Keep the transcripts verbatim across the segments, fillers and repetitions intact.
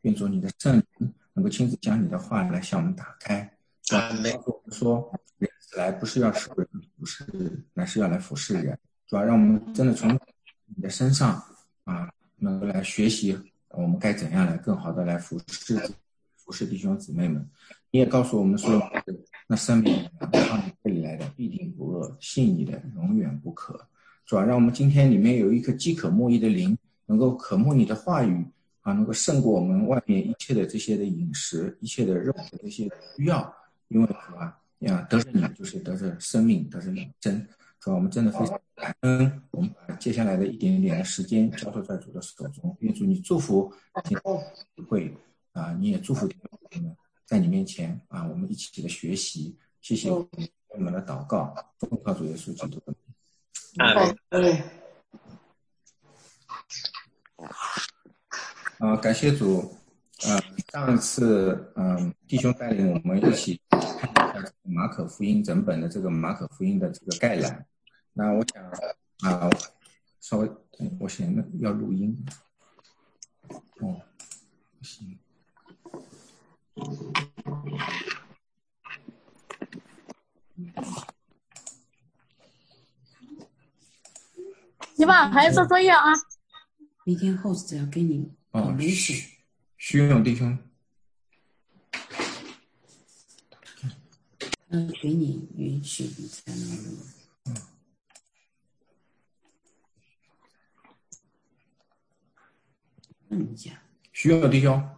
愿主你的圣灵能够亲自将你的话来向我们打开。 阿门。 我们说，人死来不是要受人服侍，乃是要来服侍人。主要让我们真的从你的身上啊，能够来学习我们该怎样来更好的来服侍服侍弟兄姊妹们。你也告诉我们说，那生命从你这里来的必定不饿，信你的永远不渴。主要让我们今天里面有一颗饥渴慕义的灵，能够渴慕你的话语啊，能够胜过我们外面一切的这些的饮食，一切的肉的这些需要。因为主啊，呀，得着你就是得着生命，得着永生。主啊，我们真的非常感恩。我们把接下来的一点点的时间交托在主的手中，愿主你祝福今天的会啊，你也祝福我们在你面前啊，我们一起的学习。谢谢我们的祷告，奉靠主耶稣基督的名。 阿门。 啊，感谢主。呃，上次嗯、呃，弟兄带领我们一起看一下马可福音整本的这个马可福音的这个概览。那我想啊、呃，稍微我想要录音。哦，不行。 你把孩子做作业啊。 明天 host 要给你哦，徐徐勇弟兄。 嗯，给你允许你才能录。 嗯。 问一下。 徐勇弟兄。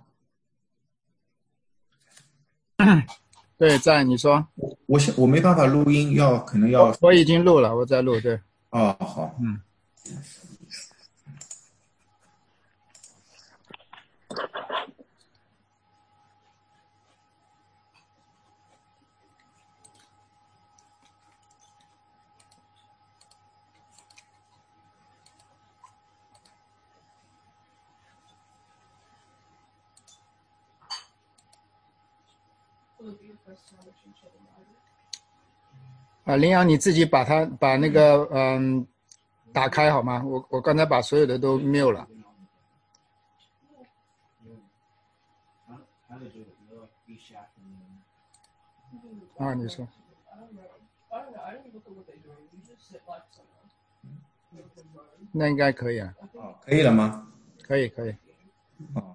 对，在你说。 我我我没办法录音，要可能要。 我, 我已经录了，我在录，对。 哦，好， 嗯。啊，林阳，你自己把它把那个嗯打开好吗？我我刚才把所有的都 mute 了。啊，你说。那应该可以啊。 哦，可以了吗？ 可以，可以。 哦。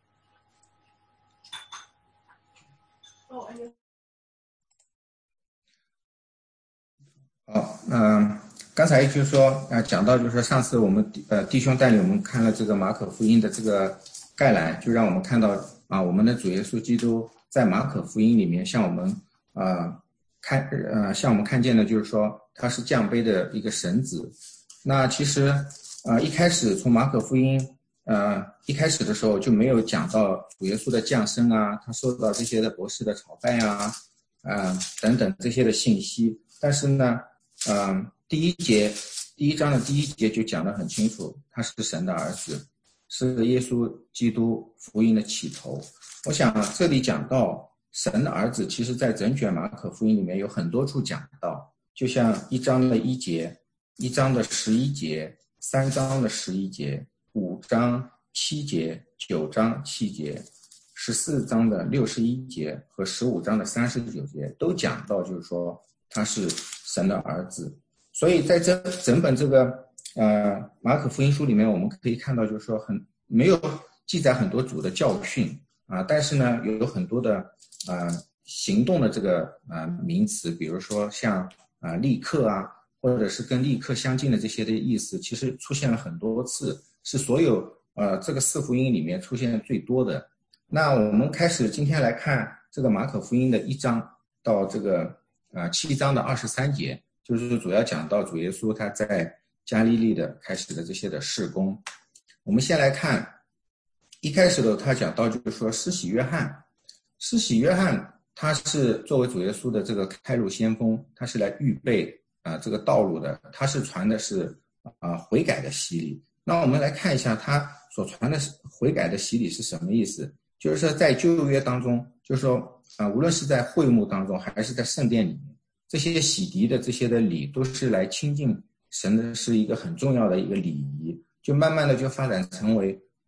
好，嗯、呃，刚才就是说，呃，讲到就是说，上次我们呃弟兄带领我们看了这个马可福音的这个概览，就让我们看到啊，我们的主耶稣基督在马可福音里面向我们呃看呃向我们看见的，就是说他是降卑的一个神子。那其实呃一开始从马可福音呃一开始的时候就没有讲到主耶稣的降生啊，他受到这些的博士的朝拜啊，啊、呃、等等这些的信息，但是呢。嗯、呃，第一节，第一章的第一节就讲得很清楚，他是神的儿子，是耶稣基督福音的起头。我想这里讲到神的儿子，其实在整卷马可福音里面有很多处讲到，就像一章的一节，一章的十一节，三章的十一节，五章七节，九章七节，十四章的六十一节和十五章的三十九节都讲到，就是说他是神的儿子。所以在这整本这个呃马可福音书里面，我们可以看到就是说很没有记载很多主的教训啊，但是呢有很多的呃行动的这个呃名词，比如说像啊、呃、立刻啊，或者是跟立刻相近的这些的意思，其实出现了很多次，是所有呃这个四福音里面出现最多的。那我们开始今天来看这个马可福音的一章到这个呃七章的二十三节，就是主要讲到主耶稣他在加利利的开始的这些的事工。我们先来看一开始的他讲到就是说施洗约翰，施洗约翰他是作为主耶稣的这个开路先锋，他是来预备啊、呃、这个道路的，他是传的是啊、呃、悔改的洗礼。那我们来看一下他所传的悔改的洗礼是什么意思，就是说在旧约当中，就是说啊、呃、无论是在会幕当中还是在圣殿里面，这些洗涤的这些的礼都是来亲近神的，是一个很重要的一个礼仪，就慢慢的就发展成为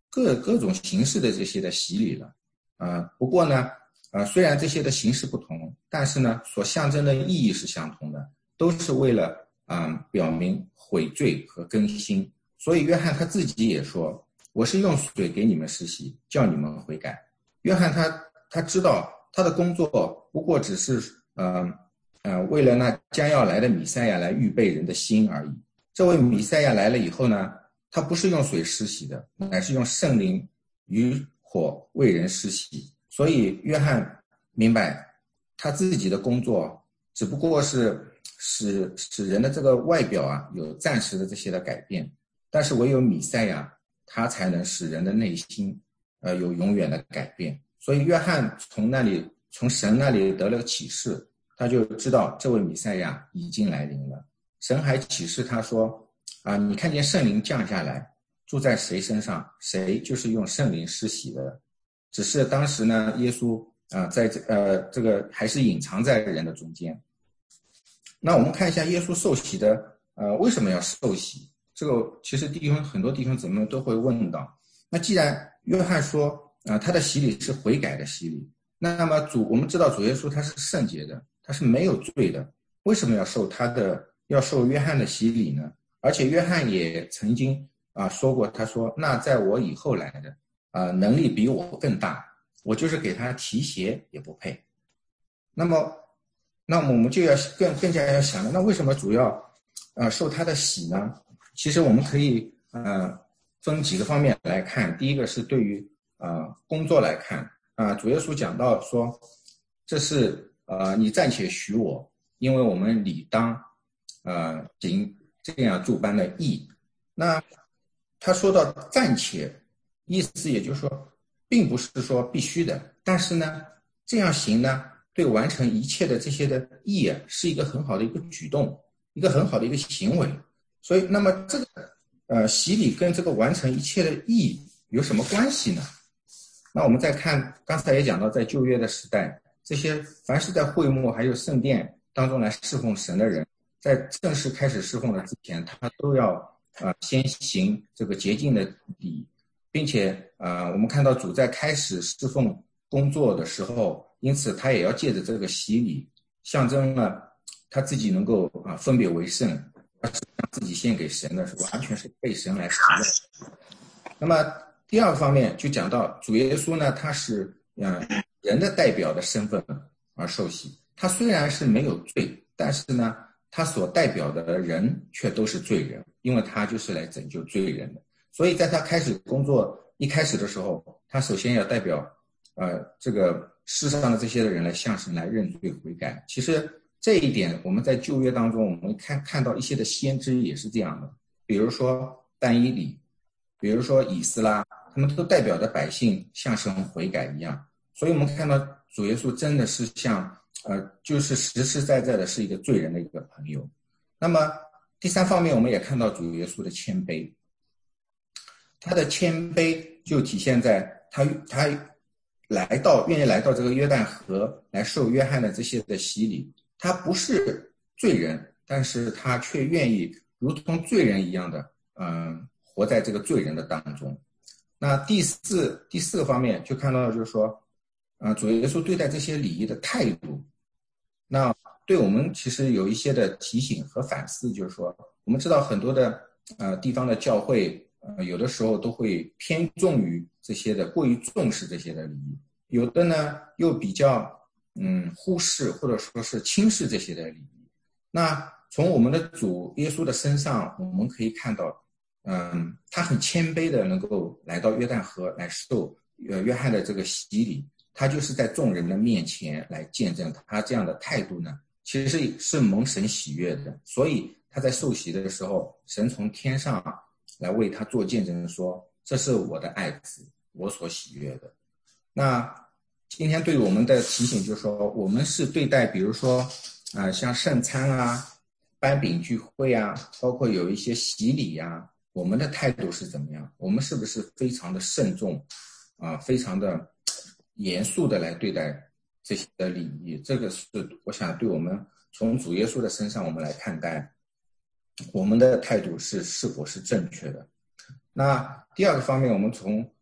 各各种形式的这些的洗礼了，啊、呃，不过呢，啊、呃，虽然这些的形式不同，但是呢，所象征的意义是相同的，都是为了啊、呃、表明悔罪和更新。所以约翰他自己也说，我是用水给你们施洗，叫你们悔改。约翰他他知道他的工作不过只是呃呃为了那将要来的弥赛亚来预备人的心而已。这位弥赛亚来了以后呢，他不是用水施洗的，乃是用圣灵与火为人施洗。所以约翰明白他自己的工作只不过是使使人的这个外表啊有暂时的这些的改变，但是唯有弥赛亚他才能使人的内心呃有永远的改变。所以约翰从那里从神那里得了启示，他就知道这位弥赛亚已经来临了。神还启示他说啊，你看见圣灵降下来住在谁身上，谁就是用圣灵施洗的。只是当时呢，耶稣啊，在这呃这个还是隐藏在人的中间。那我们看一下耶稣受洗的呃为什么要受洗？这个其实弟兄很多弟兄姊妹都会问到。那既然约翰说啊、呃，他的洗礼是悔改的洗礼，那么主我们知道主耶稣他是圣洁的，他是没有罪的，为什么要受他的要受约翰的洗礼呢？而且约翰也曾经啊、呃、说过，他说那在我以后来的啊、呃、能力比我更大，我就是给他提鞋也不配。那么那么我们就要更更加要想了，那为什么主要呃受他的洗呢？其实我们可以呃分几个方面来看。第一个是对于呃工作来看啊、呃，主耶稣讲到说，这是呃你暂且许我，因为我们理当呃行这样诸般的义。那他说到暂且，意思也就是说并不是说必须的，但是呢这样行呢对完成一切的这些的义啊是一个很好的一个举动，一个很好的一个行为。所以那么这个呃洗礼跟这个完成一切的义有什么关系呢？那我们再看刚才也讲到，在旧约的时代，这些凡是在会幕还有圣殿当中来侍奉神的人，在正式开始侍奉的之前，他都要呃先行这个洁净的礼，并且呃我们看到主在开始侍奉工作的时候，因此他也要借着这个洗礼，象征了他自己能够啊分别为圣，将自己献给神的是完全是被神来使用。那么第二个方面就讲到主耶稣呢，他是嗯人的代表的身份而受洗。他虽然是没有罪，但是呢他所代表的人却都是罪人，因为他就是来拯救罪人的。所以在他开始工作一开始的时候，他首先要代表呃这个世上的这些的人来向神来认罪悔改。其实这一点我们在旧约当中我们看看到一些的先知也是这样的，比如说但以理，比如说以斯拉，他们都代表着百姓向神悔改一样。所以我们看到主耶稣真的是像呃就是实实在在的是一个罪人的一个朋友。那么第三方面我们也看到主耶稣的谦卑，他的谦卑就体现在他他来到愿意来到这个约旦河来受约翰的这些的洗礼。他不是罪人，但是他却愿意如同罪人一样的嗯活在这个罪人的当中。那第四第四个方面就看到就是说啊，主耶稣对待这些礼仪的态度，那对我们其实有一些的提醒和反思。就是说我们知道很多的呃地方的教会呃有的时候都会偏重于这些的过于重视这些的礼仪，有的呢又比较嗯忽视或者说是轻视这些的礼仪。那从我们的主耶稣的身上我们可以看到嗯他很谦卑的能够来到约旦河来受呃约翰的这个洗礼，他就是在众人的面前来见证他这样的态度呢其实是蒙神喜悦的。所以他在受洗的时候，神从天上来为他做见证说，这是我的爱子，我所喜悦的。那今天对我们的提醒就是说，我们是对待比如说啊、呃、像圣餐啊颁饼聚会啊，包括有一些洗礼啊，我们的态度是怎么样？我们是不是非常的慎重啊、呃、非常的严肃的来对待这些的礼仪？这个是我想对我们从主耶稣的身上我们来看待我们的态度是是否是正确的。那第二个方面，我们从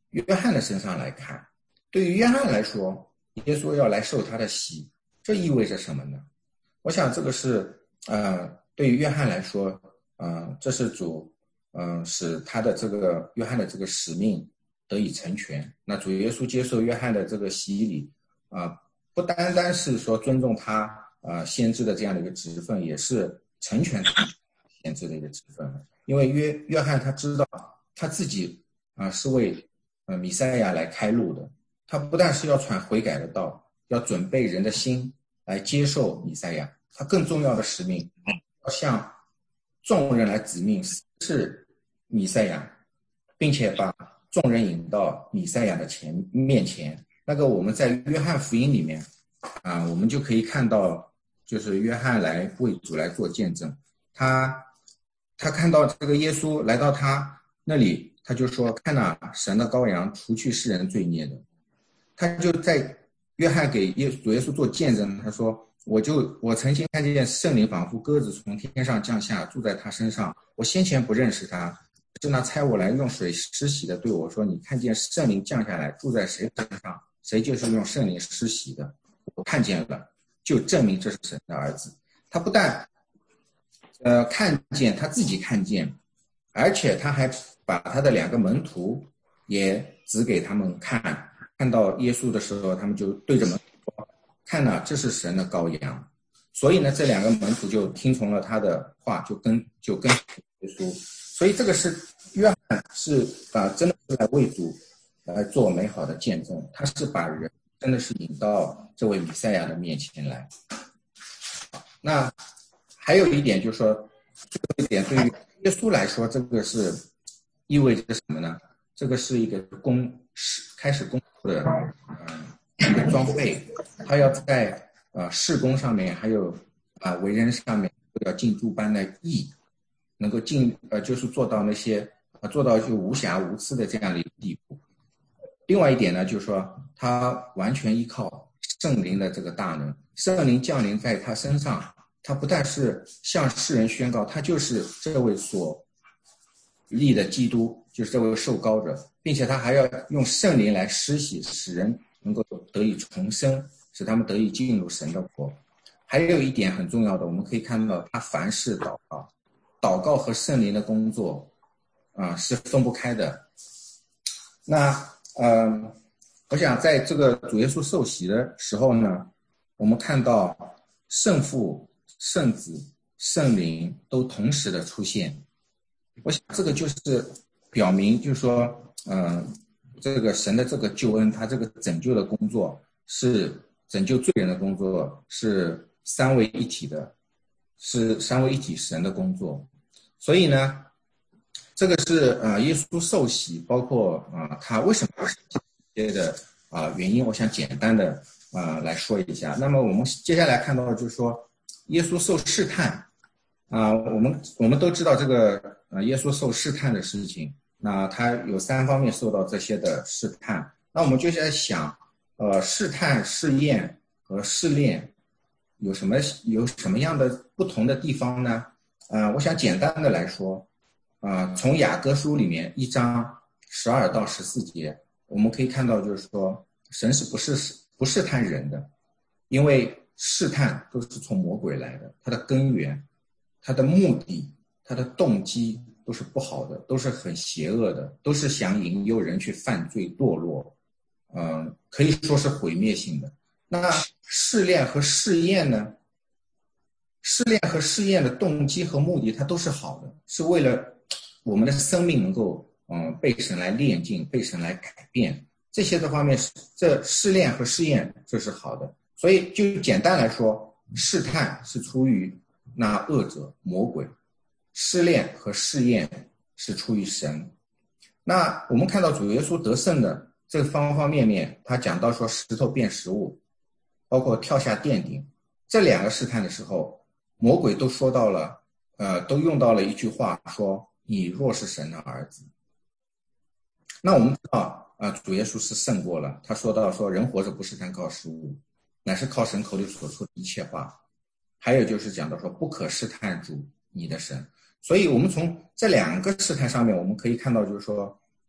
约翰的身上来看，对于约翰来说，耶稣要来受他的洗，这意味着什么呢？我想这个是呃，对于约翰来说，呃，这是主嗯、呃，使他的这个约翰的这个使命得以成全。那主耶稣接受约翰的这个洗礼啊、呃，不单单是说尊重他呃先知的这样的一个职分，也是成全他先知的一个职分。因为约约翰他知道他自己啊、呃、是为呃弥赛亚来开路的，他不但是要传悔改的道，要准备人的心来接受弥赛亚，他更重要的使命要向众人来指明是弥赛亚，并且把众人引到弥赛亚的前面前。那个我们在约翰福音里面啊，我们就可以看到，就是约翰来为主来做见证，他他看到这个耶稣来到他那里，他就说：“看哪，神的羔羊，除去世人罪孽的。”他就在约翰给耶主耶稣做见证，他说：“我就我曾经看见圣灵仿佛鸽子从天上降下，住在他身上。我先前不认识他，是那差我来用水施洗的对我说：你看见圣灵降下来，住在谁身上，谁就是用圣灵施洗的。我看见了，就证明这是神的儿子。”他不但呃看见他自己看见，而且他还把他的两个门徒也指给他们看。看到耶稣的时候，他们就对着门徒说：“看哪，这是神的羔羊。”所以呢，这两个门徒就听从了他的话，就跟就跟耶稣。所以这个是约翰是啊，真的是来为主来做美好的见证。他是把人真的是引到这位弥赛亚的面前来。那还有一点就是说，这个一点对于耶稣来说，这个是意味着什么呢？这个是一个工开始工作的呃一个装备，他要在呃事工上面，还有啊、呃、为人上面都要尽诸般的义，能够尽呃就是做到那些啊、呃、做到就无瑕无疵的这样的一个地步。另外一点呢，就是说他完全依靠圣灵的这个大能，圣灵降临在他身上，他不但是向世人宣告他就是这位所立的基督，就是这位受膏者，并且他还要用圣灵来施洗，使人能够得以重生，使他们得以进入神的国。还有一点很重要的，我们可以看到他凡事祷告，祷告和圣灵的工作啊、呃、是分不开的。那呃，我想在这个主耶稣受洗的时候呢，我们看到圣父、圣子、圣灵都同时的出现。我想这个就是表明，就是说，嗯、呃，这个神的这个救恩，他这个拯救的工作是拯救罪人的工作，是三位一体的，是三位一体神的工作。所以呢，这个是呃耶稣受洗，包括啊、呃、他为什么这些的啊、呃、原因，我想简单的啊、呃、来说一下。那么我们接下来看到就是说，耶稣受试探啊、呃，我们我们都知道这个。呃，耶稣受试探的事情，那他有三方面受到这些的试探。那我们就在想，呃，试探、试验和试炼有什么有什么样的不同的地方呢？呃，我想简单的来说，呃，从雅各书里面一章十二到十四节，我们可以看到，就是说，神是不是不试探人的，因为试探都是从魔鬼来的，它的根源、它的目的。他的动机都是不好的，都是很邪恶的，都是想引诱人去犯罪堕落，嗯、呃，可以说是毁灭性的。那试炼和试验呢？试炼和试验的动机和目的，它都是好的，是为了我们的生命能够嗯、呃、被神来炼净，被神来改变。这些的方面，这试炼和试验这是好的。所以就简单来说，试探是出于那恶者魔鬼。试炼和试验是出于神。那我们看到主耶稣得胜的这个方方面面，他讲到说石头变食物，包括跳下殿顶，这两个试探的时候，魔鬼都说到了，呃，都用到了一句话，说你若是神的儿子。那我们知道啊、呃，主耶稣是胜过了，他说到说人活着不是单靠食物，乃是靠神口里所出的一切话。还有就是讲到说不可试探主你的神。所以我们从这两个试探上面，我们可以看到，就是说，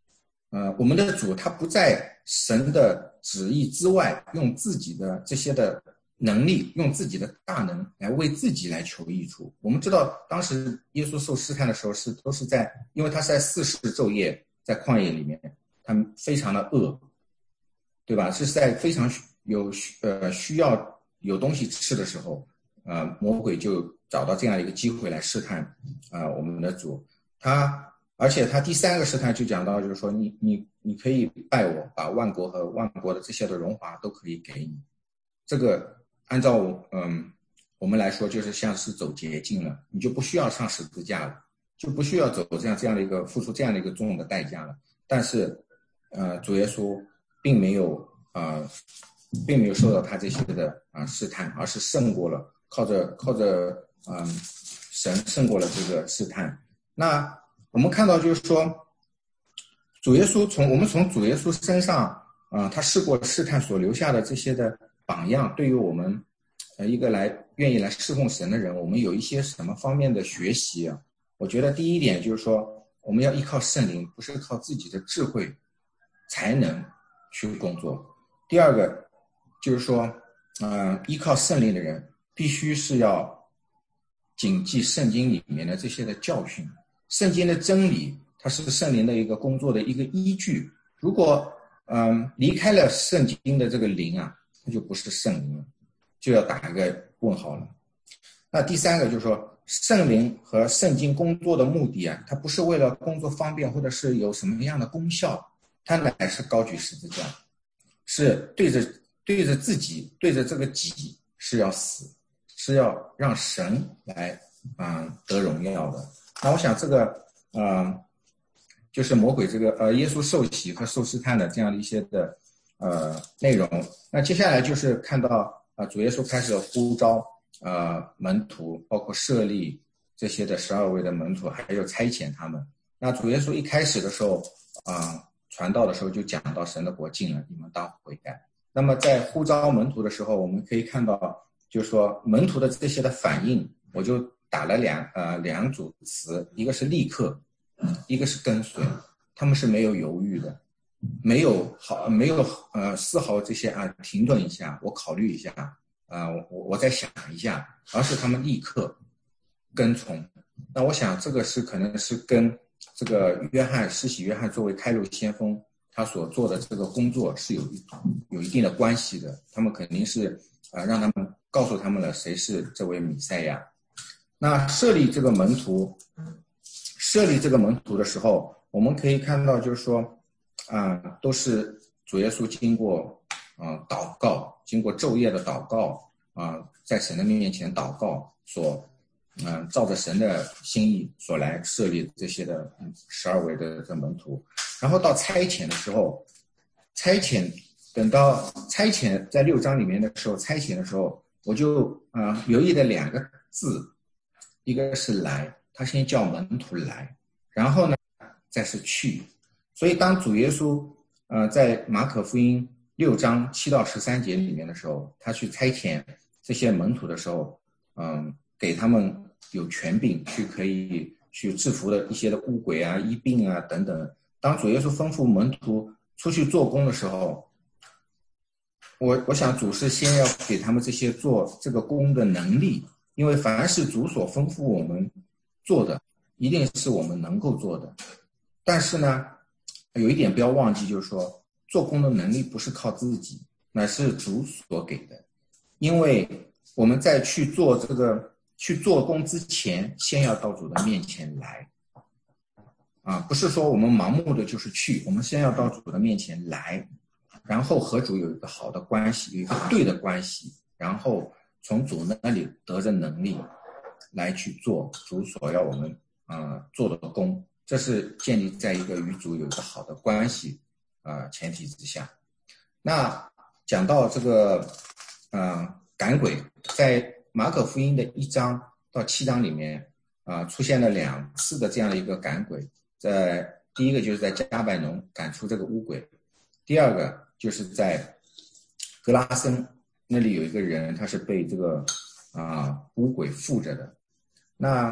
呃，我们的主他不在神的旨意之外，用自己的这些的能力，用自己的大能来为自己来求益处。我们知道，当时耶稣受试探的时候是都是在，因为他是在四十昼夜在旷野里面，他非常的饿，对吧？是在非常有呃需要有东西吃的时候，呃，魔鬼就找到这样一个机会来试探啊、呃、我们的主。他而且他第三个试探就讲到，就是说你你你可以拜我，把万国和万国的这些的荣华都可以给你。这个按照嗯我们来说，就是像是走捷径了，你就不需要上十字架了，就不需要走这样这样的一个付出这样的一个重的代价了。但是呃主耶稣并没有呃并没有受到他这些的啊、呃、试探，而是胜过了，靠着靠着嗯、呃、神胜过了这个试探。那我们看到就是说，主耶稣从我们从主耶稣身上啊、呃，他试过试探所留下的这些的榜样，对于我们呃一个来愿意来侍奉神的人，我们有一些什么方面的学习啊？我觉得第一点就是说，我们要依靠圣灵，不是靠自己的智慧才能去工作。第二个就是说，呃，依靠圣灵的人必须是要谨记圣经里面的这些的教训。圣经的真理，它是圣灵的一个工作的一个依据。如果嗯、呃、离开了圣经的这个灵啊，它就不是圣灵了，就要打一个问号了。那第三个就是说，圣灵和圣经工作的目的啊，它不是为了工作方便或者是有什么样的功效，它乃是高举十字架，是对着对着自己，对着这个己是要死，是要让神来啊、呃、得荣耀的。那我想这个呃，就是魔鬼这个呃耶稣受洗和受试探的这样的一些的呃内容。那接下来就是看到啊、呃、主耶稣开始呼召呃门徒，包括设立这些的十二位的门徒，还有差遣他们。那主耶稣一开始的时候啊、呃、传道的时候就讲到神的国近了，你们当悔改。那么在呼召门徒的时候，我们可以看到就是说门徒的这些的反应，我就打了两呃两组词，一个是立刻，一个是跟随，他们是没有犹豫的，没有好没有呃丝毫这些啊停顿一下，我考虑一下啊、呃、我我再想一下，而是他们立刻跟从。那我想这个是可能是跟这个约翰施洗约翰作为开路先锋他所做的这个工作是有一有一定的关系的，他们肯定是啊、呃、让他们告诉他们了谁是这位弥赛亚。那设立这个门徒，设立这个门徒的时候，我们可以看到，就是说，啊、呃，都是主耶稣经过啊、呃、祷告，经过昼夜的祷告啊、呃，在神的面前祷告所，嗯、呃，照着神的心意所来设立这些的十二位的这门徒。然后到差遣的时候，差遣等到差遣在六章里面的时候，差遣的时候，我就啊、呃、留意的两个字。一个是来，他先叫门徒来，然后呢再是去。所以当主耶稣呃在马可福音六章七到十三节里面的时候，他去差遣这些门徒的时候，嗯、呃，给他们有权柄去可以去制服的一些的污鬼啊、医病啊等等。当主耶稣吩咐门徒出去做工的时候，我我想主是先要给他们这些做这个工的能力。因为凡是主所吩咐我们做的，一定是我们能够做的。但是呢，有一点不要忘记，就是说，做工的能力不是靠自己，乃是主所给的。因为我们在去做这个去做工之前，先要到主的面前来，啊，不是说我们盲目的就是去，我们先要到主的面前来，然后和主有一个好的关系，有一个对的关系，然后从主那里得着能力来去做主所要我们啊、呃、做的工，这是建立在一个与主有一个好的关系啊、呃、前提之下。那讲到这个呃赶鬼，在马可福音的一章到七章里面啊、呃、出现了两次的这样的一个赶鬼，在第一个就是在加百农赶出这个污鬼，第二个就是在格拉森那里有一个人，他是被这个啊、呃、污鬼附着的。那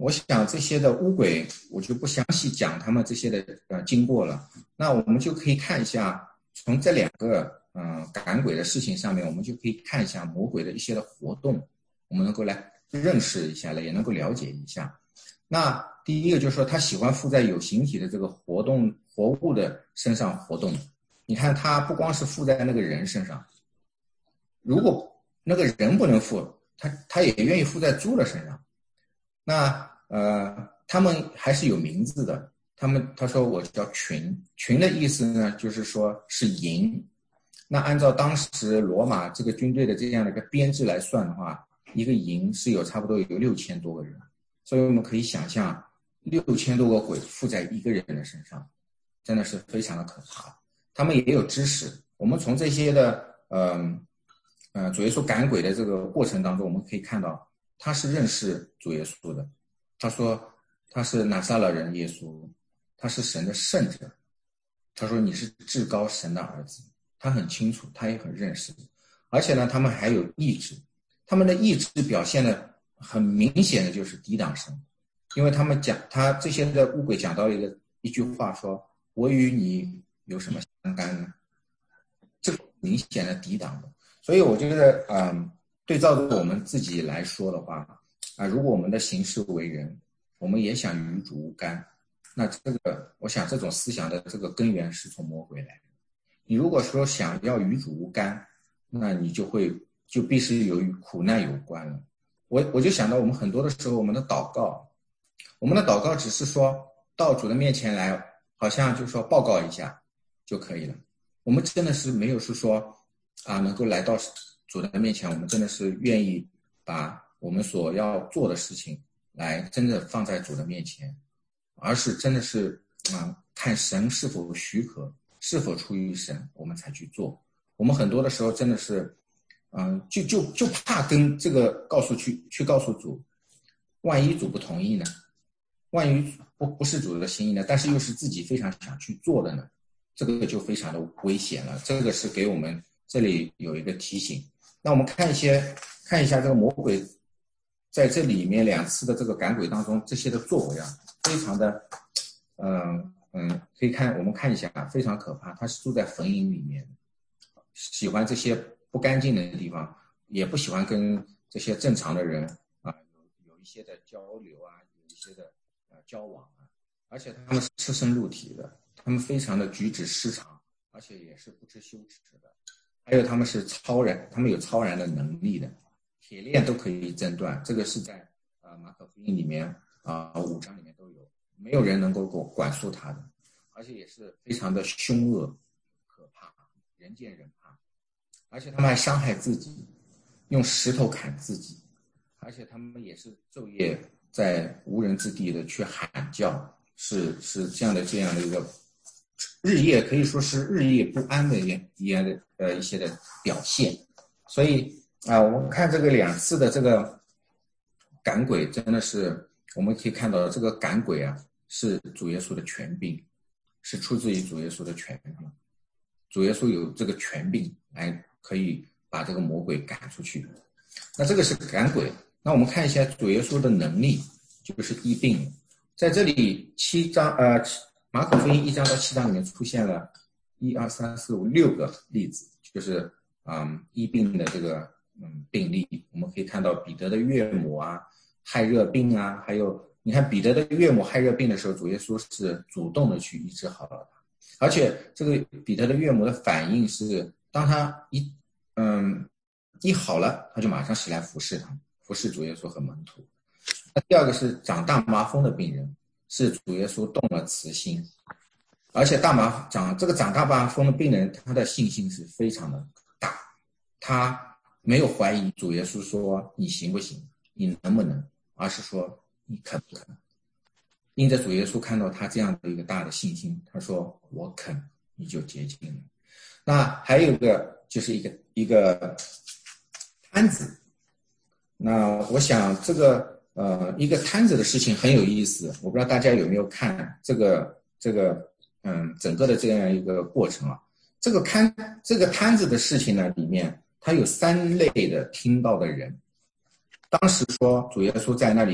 我想这些的巫鬼，我就不详细讲他们这些的呃经过了。那我们就可以看一下，从这两个嗯、呃、赶鬼的事情上面，我们就可以看一下魔鬼的一些的活动，我们能够来认识一下了，也能够了解一下。那第一个就是说，他喜欢附在有形体的这个活动活物的身上活动。你看，他不光是附在那个人身上，如果那个人不能附，他他也愿意附在猪的身上。那呃，他们还是有名字的。他们他说我叫群，群的意思呢，就是说是营。那按照当时罗马这个军队的这样的一个编制来算的话，一个营是有差不多有六千多个人，所以我们可以想象六千多个鬼附在一个人的身上，真的是非常的可怕。他们也有知识，我们从这些的呃呃主耶稣赶鬼的这个过程当中，我们可以看到他是认识主耶稣的。他说他是拿撒勒人耶稣，他是神的圣者。他说你是至高神的儿子，他很清楚，他也很认识。而且呢，他们还有意志，他们的意志表现的很明显的就是抵挡神，因为他们讲他这些的巫鬼讲到一个一句话说，我与你有什么相干呢？这个明显的抵挡的。所以我觉得嗯，对照着我们自己来说的话啊，如果我们的行事为人，我们也想与主无干，那这个我想这种思想的这个根源是从魔鬼来的。你如果说想要与主无干，那你就会就必须有与苦难有关了。我我就想到我们很多的时候，我们的祷告，我们的祷告只是说到主的面前来，好像就说报告一下就可以了。我们真的是没有是说啊，能够来到主的面前，我们真的是愿意把我们所要做的事情来真的放在主的面前，而是真的是啊，看神是否许可，是否出于神，我们才去做。我们很多的时候真的是，嗯、呃，就就就怕跟这个告诉去去告诉主，万一主不同意呢？万一不不是主的心意呢？但是又是自己非常想去做的呢？这个就非常的危险了。这个是给我们这里有一个提醒。那我们看一些看一下这个魔鬼在这里面两次的这个赶鬼当中这些的作为啊，非常的，嗯嗯，可以看我们看一下，非常可怕。他是住在坟茔里面，喜欢这些不干净的地方，也不喜欢跟这些正常的人啊有有一些的交流啊，有一些的呃交往啊，而且他们是赤身露体的，他们非常的举止失常，而且也是不知羞耻的。还有他们是超然，他们有超然的能力的，铁链都可以挣断。这个是在啊、呃、马可福音里面啊、呃、五章里面都有，没有人能够管束他的，而且也是非常的凶恶可怕，人见人怕。而且他们还伤害自己，用石头砍自己，而且他们也是昼夜在无人之地的去喊叫，是是这样的这样的一个日夜可以说是日夜不安的一样的呃一些的表现。所以啊、呃，我们看这个两次的这个赶鬼，真的是我们可以看到这个赶鬼啊是主耶稣的权柄，是出自于主耶稣的权柄。主耶稣有这个权柄来可以把这个魔鬼赶出去。那这个是赶鬼。那我们看一下主耶稣的能力，就是医病。在这里七章呃马可福音一章到七章里面出现了一二三四五六个例子，就是嗯医病的这个嗯病例。我们可以看到彼得的岳母啊，害热病啊，还有你看彼得的岳母害热病的时候，主耶稣是主动的去医治好了他，而且这个彼得的岳母的反应是，当他一嗯医好了，他就马上起来服侍他，服侍主耶稣和门徒。那第二个是长大麻风的病人，是主耶稣动了慈心，而且大麻长这个长大麻风的病人，他的信心是非常的大，他没有怀疑主耶稣说你行不行，你能不能，而是说你肯不肯。因着主耶稣看到他这样的一个大的信心，他说我肯，你就洁净了。那还有一个就是一个一个摊子，那我想这个呃一个摊子的事情很有意思，我不知道大家有没有看这个这个嗯整个的这样一个过程啊。这个摊这个摊子的事情呢，里面它有三类的听到的人。当时说主耶稣在那里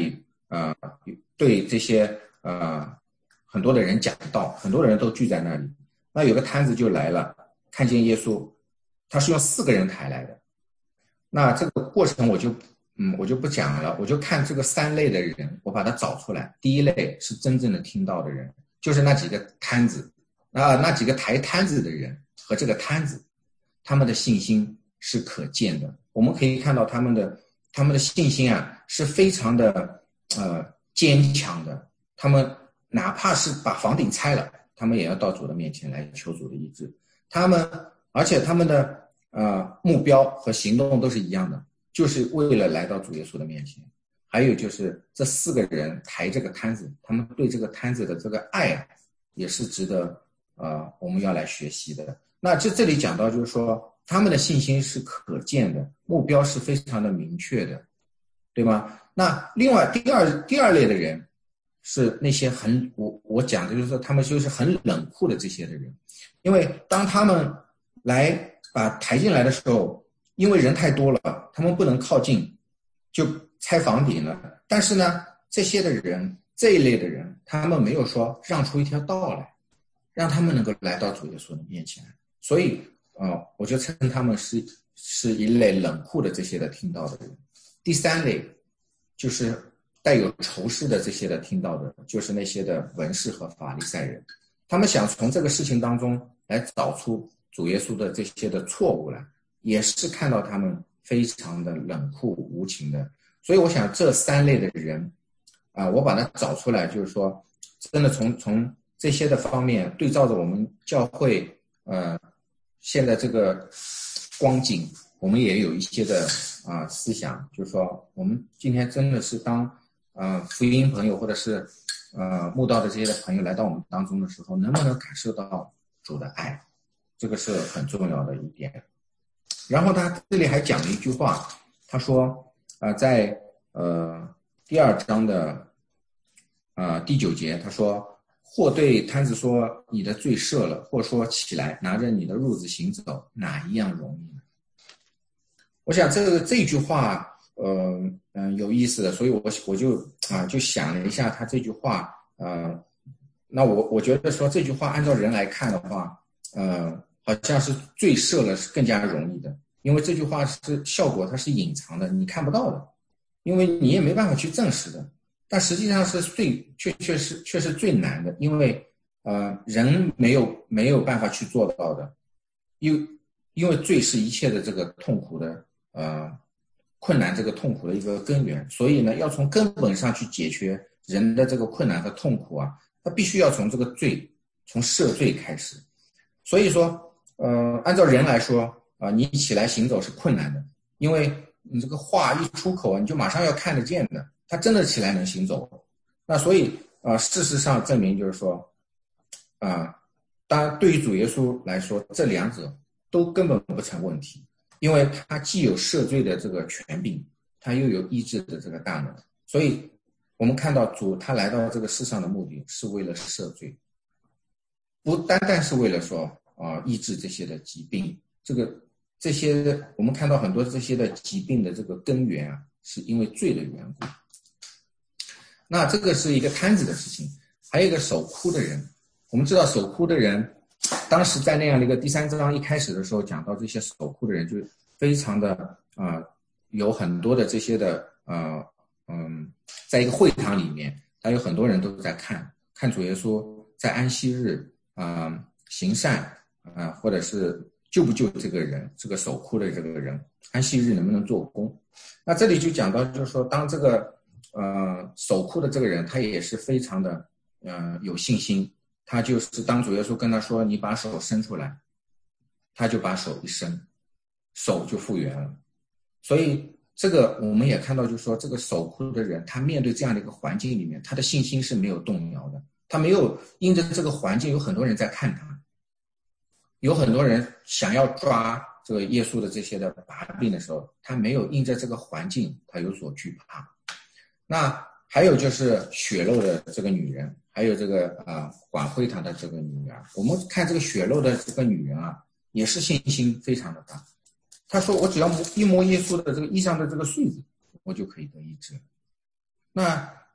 呃对这些呃很多的人讲道，很多人都聚在那里。那有个摊子就来了，看见耶稣，他是用四个人抬来的。那这个过程我就嗯我就不讲了，我就看这个三类的人，我把它找出来。第一类是真正的听到的人，就是那几个摊子啊，那几个抬摊子的人和这个摊子，他们的信心是可见的。我们可以看到他们的他们的信心啊是非常的呃坚强的。他们哪怕是把房顶拆了，他们也要到主的面前来求主的医治。他们而且他们的呃目标和行动都是一样的，就是为了来到主耶稣的面前。还有就是这四个人抬这个摊子，他们对这个摊子的这个爱啊，也是值得呃我们要来学习的。那这这里讲到就是说，他们的信心是可见的，目标是非常的明确的，对吗？那另外第二第二类的人是那些很我我讲的就是说他们就是很冷酷的这些的人，因为当他们来把抬进来的时候，因为人太多了，他们不能靠近，就拆房顶了。但是呢，这些的人这一类的人，他们没有说让出一条道来，让他们能够来到主耶稣的面前。所以呃，我就称他们是是一类冷酷的这些的听到的人。第三类就是带有仇视的这些的听到的，就是那些的文士和法利赛人，他们想从这个事情当中来找出主耶稣的这些的错误来，也是看到他们非常的冷酷无情的。所以我想这三类的人啊、呃，我把它找出来，就是说真的从从这些的方面对照着我们教会呃现在这个光景，我们也有一些的啊、呃、思想，就是说我们今天真的是当呃福音朋友或者是呃慕道的这些的朋友来到我们当中的时候，能不能感受到主的爱，这个是很重要的一点。然后他这里还讲了一句话，他说呃在呃第二章的呃第九节，他说或对摊子说你的罪赦了，或说起来拿着你的褥子行走，哪一样容易呢？我想这个这句话呃嗯、呃、有意思的，所以我我就啊、呃、就想了一下他这句话呃那我我觉得说这句话按照人来看的话呃好像是罪赦了是更加容易的，因为这句话是效果它是隐藏的，你看不到的，因为你也没办法去证实的。但实际上是最确确实确实最难的，因为呃人没有没有办法去做到的，因因为罪是一切的这个痛苦的呃困难这个痛苦的一个根源，所以呢要从根本上去解决人的这个困难和痛苦啊，他必须要从这个罪从赦罪开始。所以说呃按照人来说啊、呃，你起来行走是困难的，因为你这个话一出口你就马上要看得见的。他真的起来能行走，那所以呃，事实上证明就是说，啊、呃，当然对于主耶稣来说，这两者都根本不成问题，因为他既有赦罪的这个权柄，他又有医治的这个大能，所以我们看到主他来到这个世上的目的是为了赦罪，不单单是为了说啊、呃、医治这些的疾病，这个这些我们看到很多这些的疾病的这个根源啊，是因为罪的缘故。那这个是一个摊子的事情，还有一个守哭的人。我们知道守哭的人，当时在那样的一个第三章一开始的时候讲到这些守哭的人，就非常的啊、呃，有很多的这些的呃嗯，在一个会堂里面，他有很多人都在看看主耶稣在安息日啊、呃、行善啊、呃，或者是救不救这个人，这个守哭的这个人，安息日能不能做工？那这里就讲到，就是说当这个。呃，守哭的这个人，他也是非常的呃有信心。他就是当主耶稣跟他说：“你把手伸出来”，他就把手一伸，手就复原了。所以这个我们也看到，就是说这个守哭的人，他面对这样的一个环境里面，他的信心是没有动摇的。他没有因着这个环境，有很多人在看他，有很多人想要抓这个耶稣的这些的把柄的时候，他没有因着这个环境，他有所惧怕。那还有就是血漏的这个女人，还有这个啊、呃、管会堂的这个女儿，我们看这个血漏的这个女人啊，也是信心非常的大。她说：“我只要摸一摸耶稣的这个衣裳的这个穗子，我就可以得医治。”那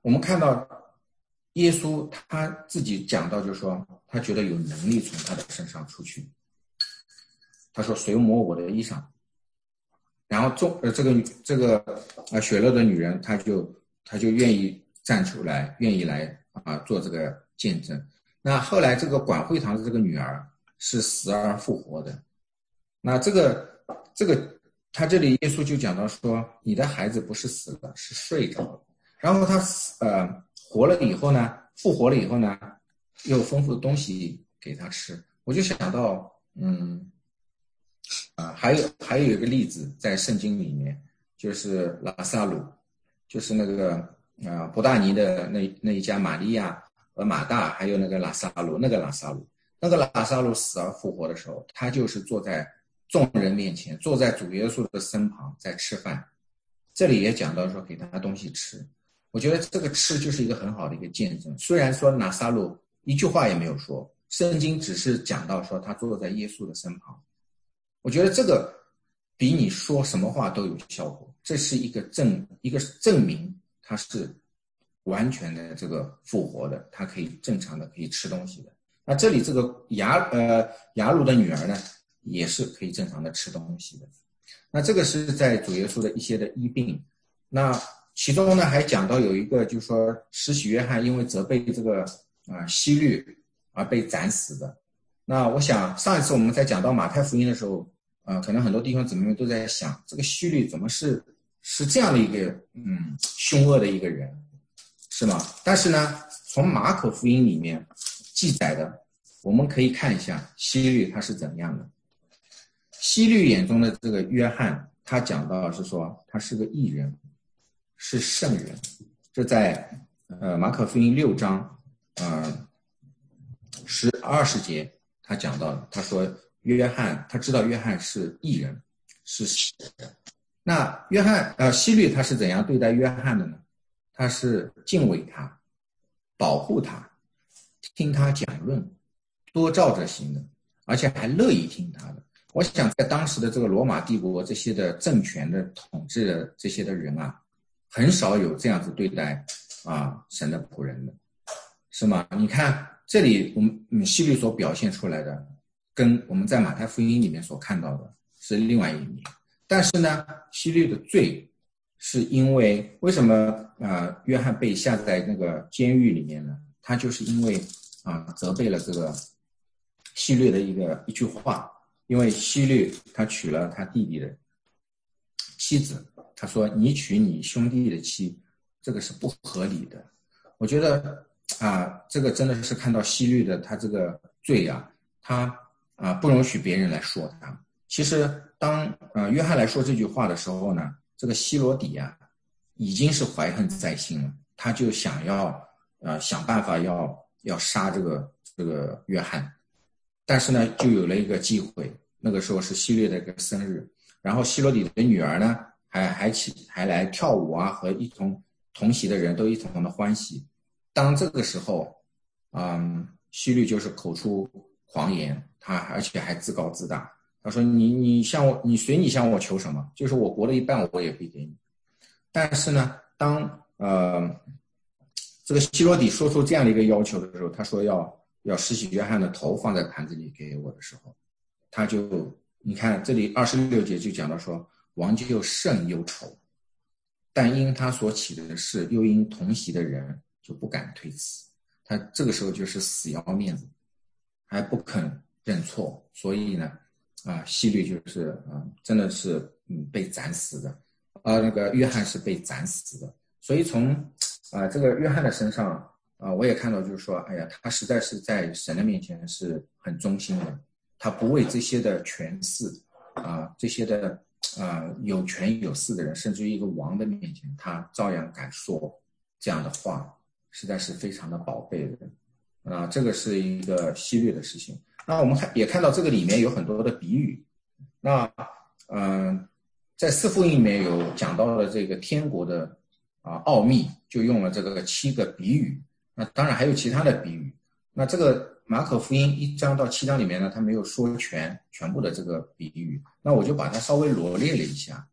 我们看到耶稣他自己讲到，就是说他觉得有能力从他的身上出去。他说：“谁摸我的衣裳？”然后众呃这个这个呃血漏的女人，她就她就愿意站出来，愿意来啊做这个见证。那后来这个管会堂的这个女儿是死而复活的。那这个这个他这里耶稣就讲到说，你的孩子不是死了，是睡着了。然后他呃活了以后呢，复活了以后呢，又丰富的东西给他吃。我就想到，嗯。啊，还有还有一个例子在圣经里面，就是拉萨路，就是那个啊伯大尼的那那一家玛利亚和马大，还有那个拉萨路，那个拉萨路，那个拉萨路死而复活的时候，他就是坐在众人面前，坐在主耶稣的身旁在吃饭。这里也讲到说给他东西吃，我觉得这个吃就是一个很好的一个见证。虽然说拉萨路一句话也没有说，圣经只是讲到说他坐在耶稣的身旁。我觉得这个比你说什么话都有效果，这是一个证，一个证明他是完全的这个复活的，他可以正常的可以吃东西的。那这里这个雅呃雅鲁的女儿呢，也是可以正常的吃东西的。那这个是在主耶稣的一些的医病。那其中呢还讲到有一个，就是说施洗约翰因为责备这个啊、呃、希律而被斩死的。那我想上一次我们在讲到马太福音的时候，呃，可能很多弟兄姊妹们都在想，这个希律怎么是是这样的一个嗯凶恶的一个人，是吗？但是呢，从马可福音里面记载的，我们可以看一下希律他是怎样的。希律眼中的这个约翰，他讲到是说他是个义人，是圣人。这在呃马可福音六章呃十二十节。他讲到了，他说约翰，他知道约翰是义人，是神人。那约翰呃希律他是怎样对待约翰的呢？他是敬畏他，保护他，听他讲论，多照着行的，而且还乐意听他的。我想在当时的这个罗马帝国这些的政权的统治的这些的人啊，很少有这样子对待啊神的仆人的，是吗？你看这里我们嗯希律所表现出来的，跟我们在马太福音里面所看到的是另外一面。但是呢，希律的罪是因为为什么啊、呃？约翰被下在那个监狱里面呢？他就是因为啊、呃、责备了这个希律的一个一句话，因为希律他娶了他弟弟的妻子，他说你娶你兄弟的妻，这个是不合理的。我觉得啊，这个真的是看到希律的他这个罪啊，他啊不容许别人来说他。其实当呃约翰来说这句话的时候呢，这个希罗底啊已经是怀恨在心了，他就想要呃想办法要要杀这个这个约翰。但是呢，就有了一个机会，那个时候是希律的一个生日，然后希罗底的女儿呢还还起还来跳舞啊，和一同同席的人都一同的欢喜。当这个时候，嗯，希律就是口出狂言，他而且还自高自大。他说：“你你向我，你随你向我求什么？就是我国的一半，我也可以给你。”但是呢，当呃这个希罗底说出这样的一个要求的时候，他说要要施洗约翰的头放在盘子里给我的时候，他就你看这里二十六节就讲到说，王就甚忧愁，但因他所起的事，又因同席的人，就不敢推辞。他这个时候就是死要面子，还不肯认错，所以呢，啊，希律就是啊，真的是嗯被斩死的，啊，那个约翰是被斩死的。所以从啊这个约翰的身上啊，我也看到就是说，哎呀，他实在是在神的面前是很忠心的，他不为这些的权势啊，这些的啊有权有势的人，甚至于一个王的面前，他照样敢说这样的话，实在是非常的宝贝的。啊，这个是一个希律的事情。那我们看也看到这个里面有很多的比喻。那嗯、呃，在四福音里面有讲到了这个天国的啊奥秘，就用了这个七个比喻。那当然还有其他的比喻。那这个马可福音一章到七章里面呢，他没有说全全部的这个比喻。那我就把它稍微罗列了一下。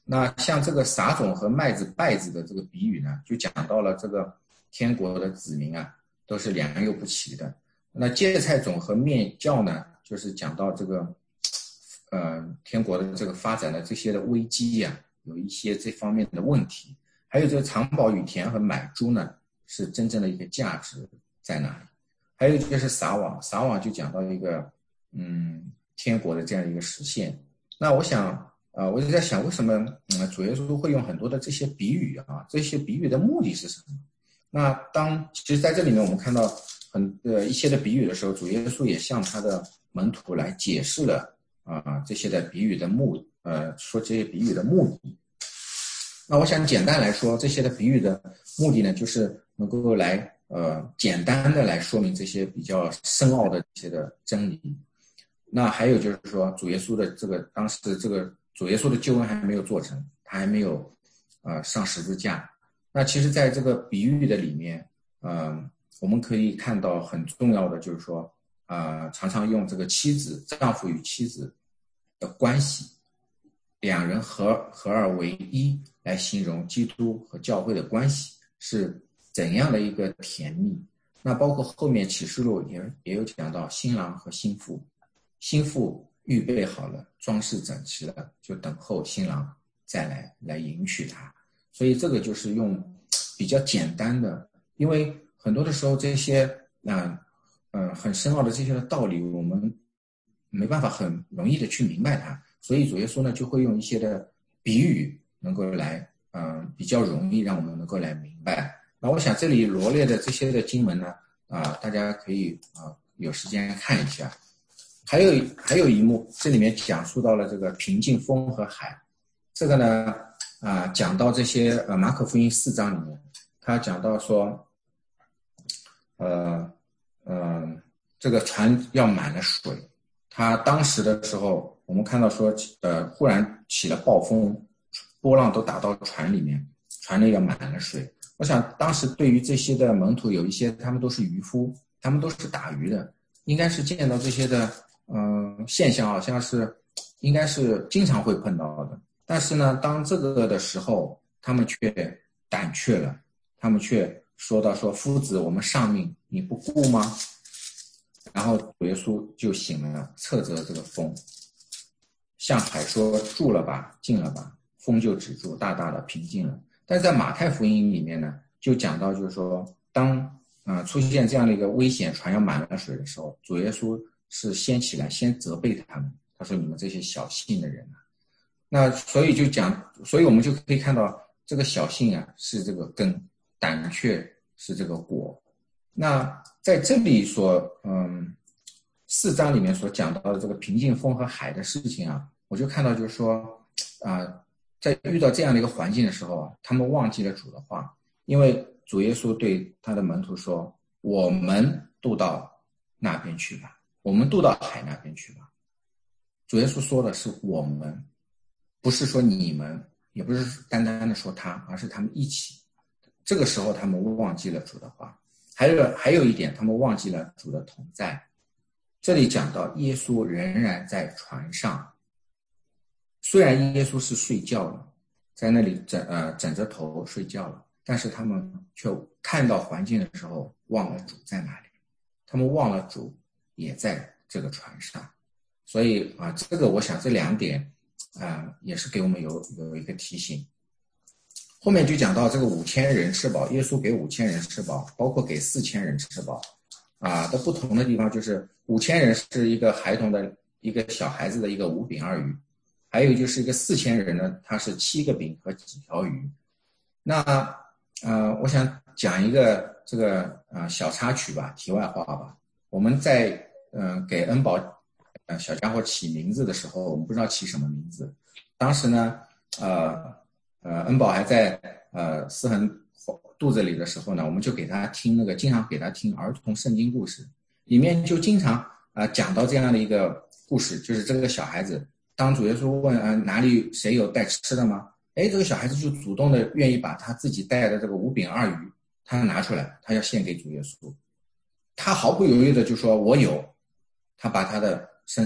那像这个撒种和麦子稗子的这个比喻呢，就讲到了这个天国的子民啊，都是良莠不齐的。那芥菜种和面酵呢，就是讲到这个呃天国的这个发展的这些的危机呀、啊，有一些这方面的问题。还有这个藏宝与田和买猪呢，是真正的一个价值在哪里？还有就是撒网，撒网就讲到一个嗯天国的这样一个实现。那我想呃，我就在想，为什么嗯主耶稣会用很多的这些比喻啊？这些比喻的目的是什么？那当其实在这里面我们看到很呃一些的比喻的时候，主耶稣也向他的门徒来解释了啊、呃、这些的比喻的目呃说这些比喻的目的。那我想简单来说，这些的比喻的目的呢，就是能够来呃简单的来说明这些比较深奥的这些的真理。那还有就是说，主耶稣的这个当时的这个主耶稣的救恩还没有做成，他还没有呃上十字架。那其实在这个比喻的里面，呃，我们可以看到很重要的就是说，呃，常常用这个妻子、丈夫与妻子的关系，两人合合二为一来形容基督和教会的关系是怎样的一个甜蜜。那包括后面启示录也也有讲到新郎和新妇，新妇预备好了，装饰整齐了，就等候新郎再来来迎娶她。所以这个就是用比较简单的，因为很多的时候这些啊呃很深奥的这些的道理，我们没办法很容易的去明白它，所以主耶稣呢就会用一些的比喻，能够来嗯、呃、比较容易让我们能够来明白。那我想这里罗列的这些的经文呢啊、呃、大家可以啊、呃、有时间看一下。还有还有一幕，这里面讲述到了这个平静风和海，这个呢啊、呃、讲到这些呃马可福音四章里面，他讲到说呃呃这个船要满了水，他当时的时候我们看到说呃忽然起了暴风，波浪都打到船里面，船内要满了水。我想当时对于这些的门徒，有一些他们都是渔夫，他们都是打鱼的，应该是见到这些的嗯、呃、现象，好像是应该是经常会碰到的。但是呢，当这个的时候，他们却胆怯了，他们却说到说夫子，我们上命，你不顾吗？然后主耶稣就醒了，斥责这个风，向海说住了吧，静了吧，风就止住，大大的平静了。但是在马太福音里面呢，就讲到就是说，当啊、呃、出现这样的一个危险，船要满了水的时候，主耶稣是先起来先责备他们，他说你们这些小信的人啊，那所以就讲，所以我们就可以看到这个小信啊是这个根，胆怯是这个果。那在这里所嗯四章里面所讲到的这个平静风和海的事情啊，我就看到就是说啊、呃，在遇到这样的一个环境的时候啊，他们忘记了主的话，因为主耶稣对他的门徒说：“我们渡到那边去吧，我们渡到海那边去吧。”主耶稣说的是我们，不是说你们，也不是单单的说他，而是他们一起。这个时候他们忘记了主的话。还有还有一点，他们忘记了主的同在。这里讲到耶稣仍然在船上，虽然耶稣是睡觉了，在那里枕呃枕着头睡觉了，但是他们却看到环境的时候忘了主在哪里，他们忘了主也在这个船上。所以啊，这个我想这两点啊、呃、也是给我们有有一个提醒。后面就讲到这个五千人吃饱，耶稣给五千人吃饱，包括给四千人吃饱，啊，的不同的地方就是五千人是一个孩童的一个小孩子的一个五饼二鱼，还有就是一个四千人呢，他是七个饼和几条鱼。那呃，我想讲一个这个呃小插曲吧，题外话吧。我们在呃给恩宝呃小家伙起名字的时候，我们不知道起什么名字，当时呢，呃。呃，恩宝还在呃思恒肚子里的时候呢，我们就给他听那个，经常给他听儿童圣经故事，里面就经常啊、呃、讲到这样的一个故事，就是这个小孩子，当主耶稣问啊、呃、哪里谁有带吃的吗？哎，这个小孩子就主动的愿意把他自己带的这个五饼二鱼，他拿出来，他要献给主耶稣，他毫不犹豫的就说我有，他把他的身上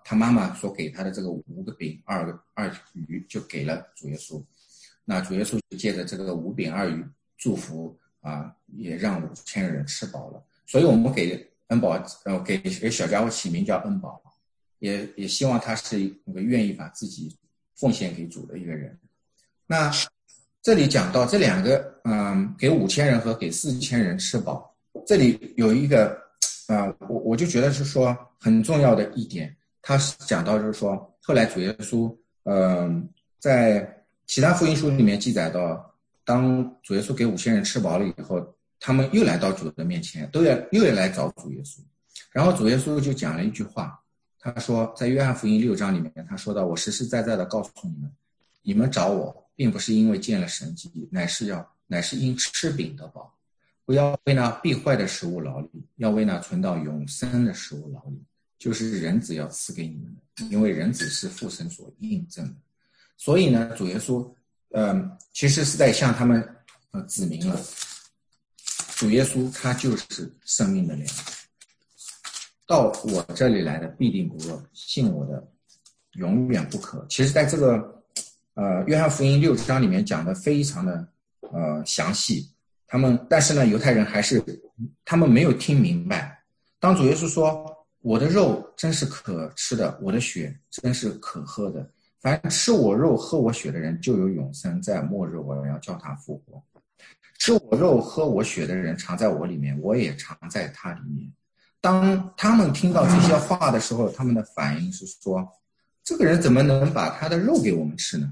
他妈妈所给他的这个五个饼二个二鱼就给了主耶稣，那主耶稣就借着这个五饼二鱼祝福啊，也让五千人吃饱了。所以我们给恩宝呃给给小家伙起名叫恩宝，也也希望他是一个愿意把自己奉献给主的一个人。那这里讲到这两个，嗯，给五千人和给四千人吃饱，这里有一个，啊、呃，我我就觉得是说很重要的一点，他是讲到就是说，后来主耶稣，嗯、呃，在其他福音书里面记载到，当主耶稣给五千人吃饱了以后，他们又来到主的面前，都要又要来找主耶稣，然后主耶稣就讲了一句话，他说，在约翰福音六章里面，他说到，我实实在在的告诉你们，你们找我，并不是因为见了神迹，乃是要乃是因吃饼得饱。不要为那必坏的食物劳力，要为那存到永生的食物劳力，就是人子要赐给你们的，因为人子是父神所印证的。所以呢，主耶稣，呃，其实是在向他们呃指明了，主耶稣他就是生命的粮，到我这里来的必定不饿，信我的永远不渴。其实在这个呃约翰福音六章里面讲的非常的呃详细，他们但是呢犹太人还是他们没有听明白。当主耶稣说我的肉真是可吃的，我的血真是可喝的，凡吃我肉喝我血的人就有永生，在末日我要叫他复活。吃我肉喝我血的人常在我里面，我也常在他里面。当他们听到这些话的时候，他们的反应是说，这个人怎么能把他的肉给我们吃呢？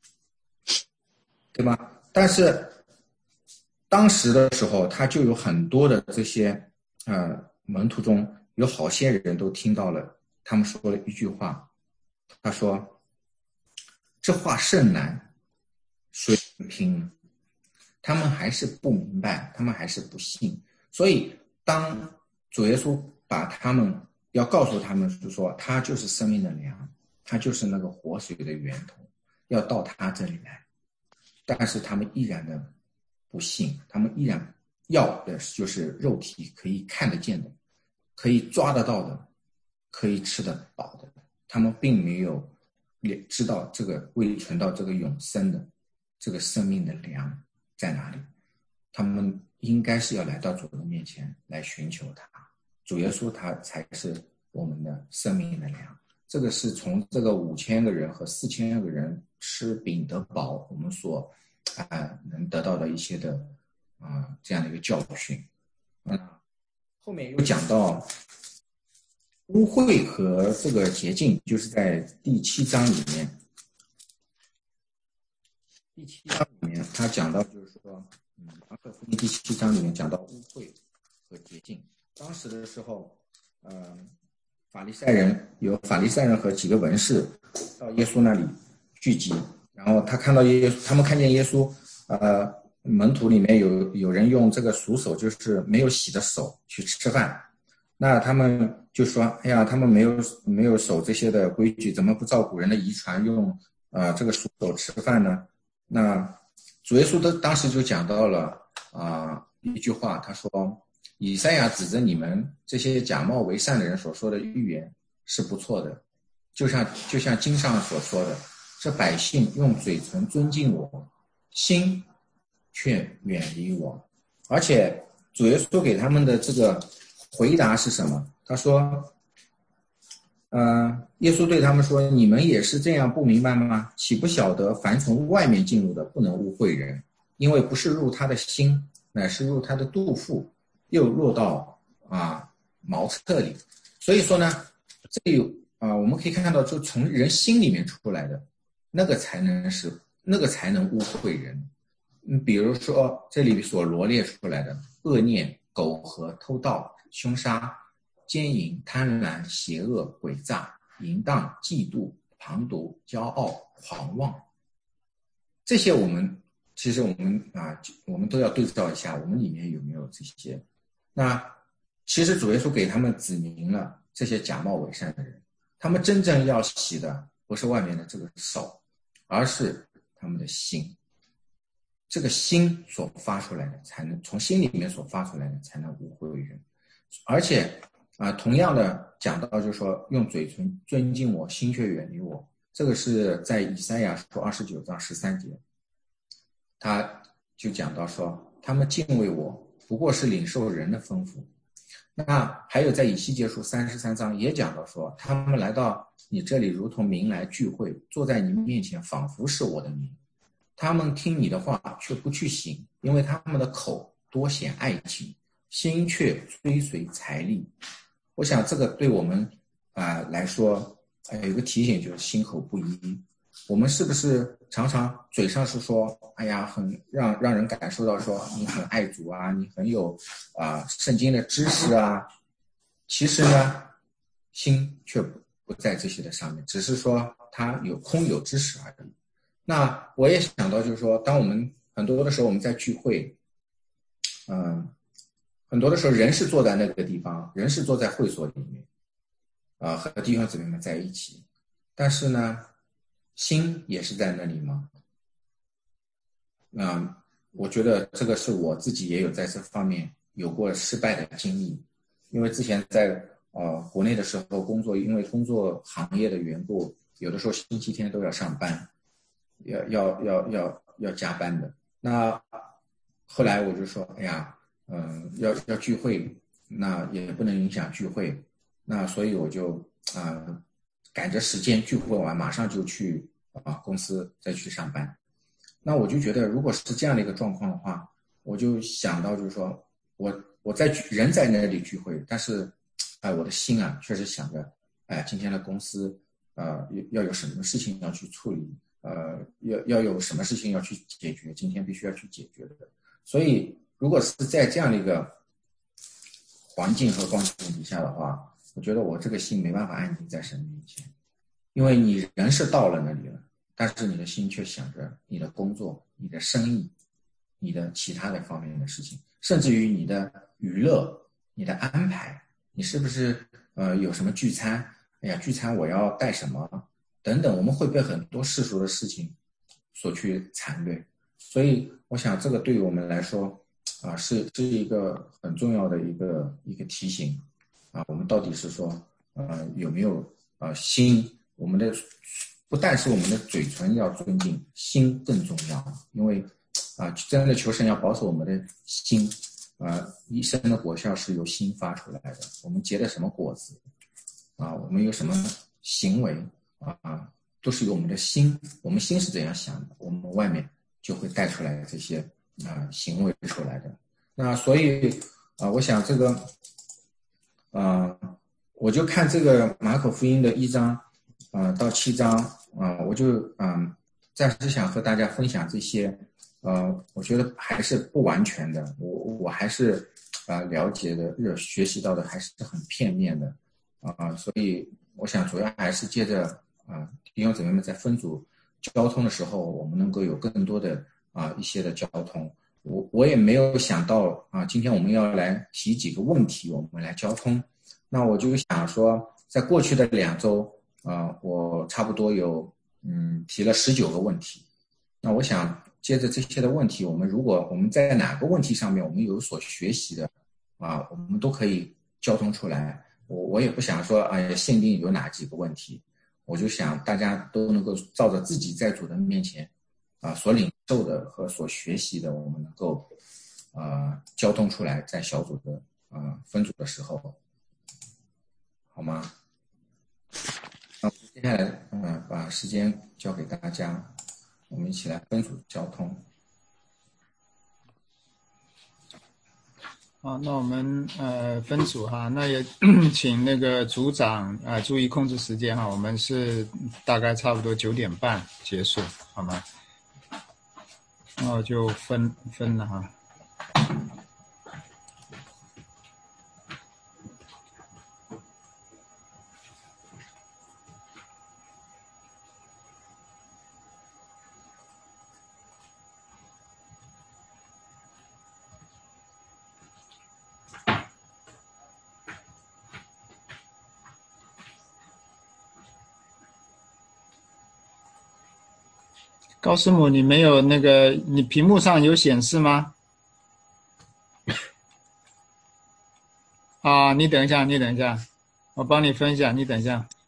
对吧？但是当时的时候，他就有很多的这些呃门徒中有好些人都听到了，他们说了一句话，他说这话甚难，谁能听呢？他们还是不明白，他们还是不信。所以当主耶稣把他们要告诉他们是说，他就是生命的粮，他就是那个活水的源头，要到他这里来，但是他们依然的不信，他们依然要的就是肉体可以看得见的，可以抓得到的，可以吃得饱的，他们并没有知道这个未存到这个永生的这个生命的粮在哪里。他们应该是要来到主的面前来寻求他，主耶稣他才是我们的生命的粮。这个是从这个五千个人和四千个人吃饼得饱，我们所啊、呃、能得到的一些的啊、呃、这样的一个教训。嗯，后面又讲到污秽和这个洁净，就是在第七章里面，第七章里面他讲到就是说，嗯，马可福音第七章里面讲到污秽和洁净。当时的时候，呃，法利赛人有法利赛人和几个文士到耶稣那里聚集，然后他看到耶稣，他们看见耶稣，呃，门徒里面有有人用这个熟手，就是没有洗的手去吃饭，那他们就说，哎呀，他们没有没有守这些的规矩，怎么不照古人的遗传用呃这个熟手吃饭呢？那主耶稣都当时就讲到了啊、呃、一句话，他说，以赛亚指着你们这些假冒为善的人所说的预言是不错的，就像就像经上所说的，这百姓用嘴唇尊敬我，心却远离我。而且主耶稣给他们的这个回答是什么？他说呃，耶稣对他们说，你们也是这样不明白吗？岂不晓得凡从外面进入的不能污秽人，因为不是入他的心，乃是入他的肚腹，又落到啊茅厕里。所以说呢，这里有啊，我们可以看到，就从人心里面出来的那个才能是那个才能污秽人。嗯，比如说这里所罗列出来的恶念、苟合、偷盗、凶杀、奸淫、贪婪、邪恶、诡诈、淫荡、嫉妒、旁夺、骄傲、狂妄，这些我们其实我们啊，我们都要对照一下，我们里面有没有这些。那其实主耶稣给他们指明了这些假冒伪善的人，他们真正要洗的不是外面的这个手，而是他们的心。这个心所发出来的，才能从心里面所发出来的，才能污秽人。而且啊，同样的讲到就是说用嘴唇尊敬我，心却远离我，这个是在以赛亚书二十九章十三节，他就讲到说他们敬畏我，不过是领受人的吩咐。那还有在以西结书三十三章也讲到说，他们来到你这里如同民来聚会，坐在你面前仿佛是我的民，他们听你的话却不去行，因为他们的口多显爱情，心却追随财力。我想这个对我们啊、呃、来说、呃、有一个提醒，就是心口不一。我们是不是常常嘴上是说，哎呀，很让让人感受到说你很爱主啊，你很有啊、呃、圣经的知识啊，其实呢，心却不不在这些的上面，只是说他有空有知识而已。那我也想到，就是说，当我们很多的时候我们在聚会，嗯、呃，很多的时候人是坐在那个地方，人是坐在会所里面，啊、呃，和弟兄姊妹们在一起，但是呢，心也是在那里吗？嗯、呃，我觉得这个是我自己也有在这方面有过失败的经历，因为之前在呃国内的时候工作，因为工作行业的缘故，有的时候星期天都要上班。要要要要要加班的。那后来我就说，哎呀，嗯、呃，要要聚会，那也不能影响聚会，那所以我就啊、呃、赶着时间聚会完，马上就去啊公司再去上班。那我就觉得，如果是这样的一个状况的话，我就想到就是说，我我在人在那里聚会，但是哎、呃，我的心啊，确实想着，哎、呃，今天的公司呃要有什么事情要去处理。呃，要要有什么事情要去解决，今天必须要去解决的。所以，如果是在这样的一个环境和光景底下的话，我觉得我这个心没办法安静在神面前，因为你人是到了那里了，但是你的心却想着你的工作、你的生意、你的其他的方面的事情，甚至于你的娱乐、你的安排，你是不是呃有什么聚餐？哎呀，聚餐我要带什么？等等，我们会被很多世俗的事情所去残掠，所以我想这个对于我们来说啊、呃，是是一个很重要的一个一个提醒啊，我们到底是说呃有没有呃心，我们的不但是我们的嘴唇要尊敬，心更重要，因为啊、呃、真的求神要保守我们的心啊、呃，一生的果效是由心发出来的，我们结的什么果子啊，我们有什么行为。啊，都是由我们的心，我们心是怎样想的，我们外面就会带出来这些啊、呃、行为出来的。那所以啊、呃，我想这个，啊、呃，我就看这个马可福音的一章啊、呃、到七章啊、呃，我就嗯、呃、暂时想和大家分享这些，呃，我觉得还是不完全的，我我还是啊、呃、了解的、学习到的还是很片面的啊、呃，所以我想主要还是借着。啊，弟兄姊妹们在分组交通的时候，我们能够有更多的啊一些的交通。我我也没有想到啊，今天我们要来提几个问题，我们来交通。那我就想说，在过去的两周啊，我差不多有嗯提了十九个问题。那我想接着这些的问题，我们如果我们在哪个问题上面我们有所学习的啊，我们都可以交通出来。我我也不想说啊，限定有哪几个问题。我就想大家都能够照着自己在主的面前啊所领受的和所学习的，我们能够啊交通出来，在小组的啊分组的时候，好吗？那接下来嗯、呃、把时间交给大家，我们一起来分组交通。 好，那我们呃分组哈，那也请那个组长啊、呃、注意控制时间哈，我们是大概差不多九点半结束，好吗？那我就分分了哈。高师母，你没有那个，你屏幕上有显示吗？ 啊，你等一下，你等一下，我帮你分享，你等一下。